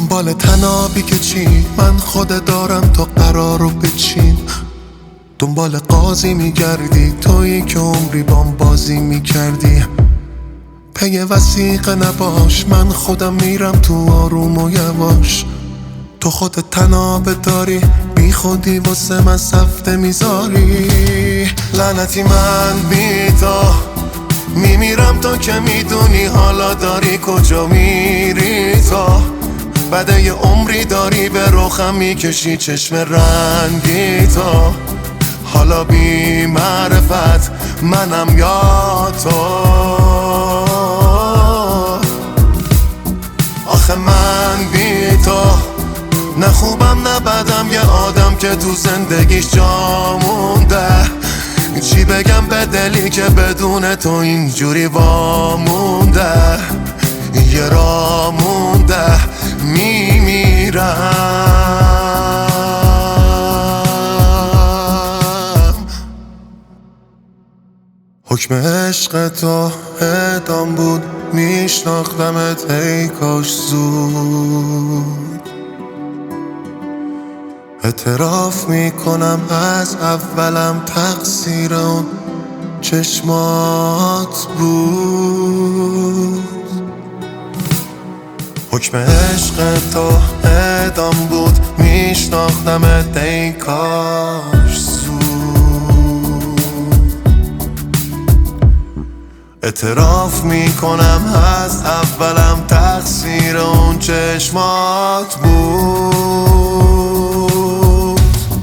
دنبال تنابی که چی من خود دارم تو قرارو بچین. دنبال قاضی میگردی تویی که عمری بام بازی میکردی. پی وثیقه نباش من خودم میرم تو آروم و یواش. تو خودت تنابه داری بی خودی واسه من سفته میذاری. لعنتی من بی تو میمیرم تو که میدونی حالا داری کجا میری. تو بعد یه عمری داری به رخم میکشی چشم رنگی. تو حالا بی معرفت منم یا تو. آخه من بی تو نه خوبم نه بدم، یه آدم که تو زندگیش جا مونده. چی بگم به دلی که بدون تو اینجوری وامونده. یه راه مونده میمیرم. حکم عشق تو اعدام بود میشناختمت ای کاش زود. اعتراف میکنم از اولم تقصیر اون چشمات بود. حکم عشق تو اعدام بود میشناختمت ای کاش زود. اعتراف میکنم از اولم تقصیر اون چشمات بود.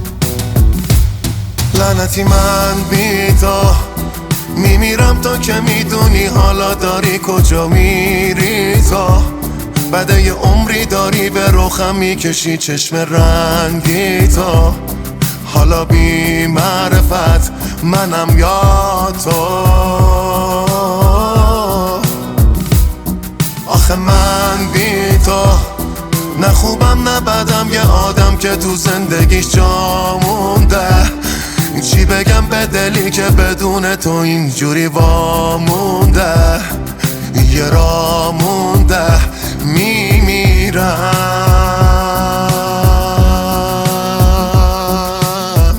لعنتی من بی تو میمیرم تو که میدونی حالا داری کجا میری. تو بعد یه عمری داری به رخم میکشی چشم رنگی. تو حالا بی معرفت منم یا تو. آخه من بی تو نه خوبم نه بدم، یه آدم که تو زندگیش جا مونده. چی بگم به دلی که بدون تو اینجوری وامونده. یه راه مونده میمیرم.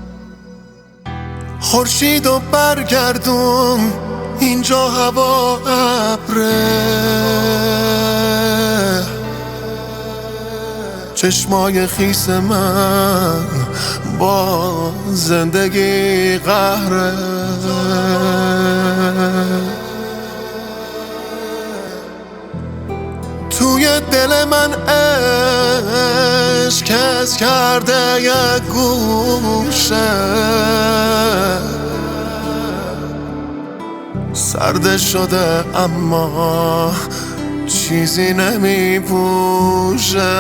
خورشیدو برگردون اینجا هوا ابره. چشمای خیس من با زندگی قهره. توی دل من عشق کس کرده یک گوشه. سرد شده اما چیزی نمی پوشه.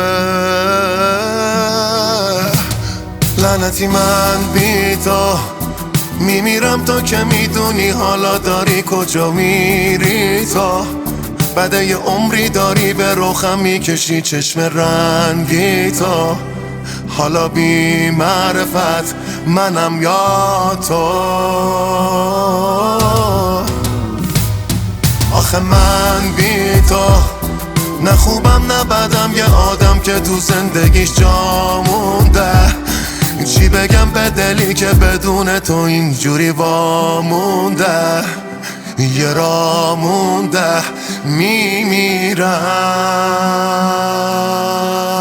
لعنتی من بی تو میمیرم تو که میدونی حالا داری کجا میری. تو بعد یه عمری داری به رخم میکشی چشم رنگی. تو حالا بی معرفت منم یا تو. آخه من بی تو نه خوبم نه بدم، یه آدم که تو زندگیش جا مونده. چی بگم به دلی که بدون تو اینجوری وامونده. یه راه مونده میمیرم.